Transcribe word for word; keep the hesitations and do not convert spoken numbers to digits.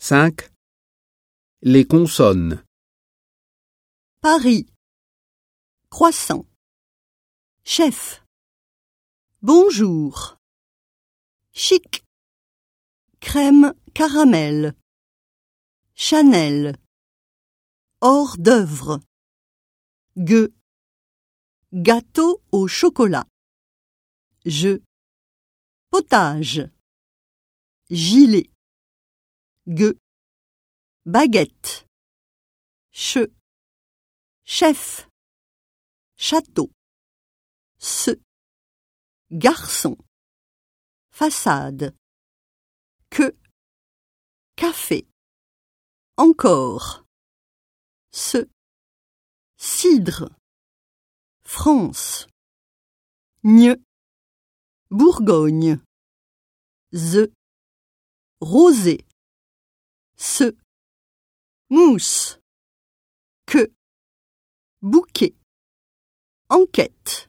cinq. Les consonnes. Paris, croissant, chef, bonjour, chic, crème caramel, Chanel, hors d'œuvre, gueux, gâteau au chocolat, je, potage, gilet, gueux, baguette, che, chef, château, se, garçon, façade, que, café, encore, se, cidre, France, gne, Bourgogne, ze, rosé, se, mousse, que, bouquet, enquête.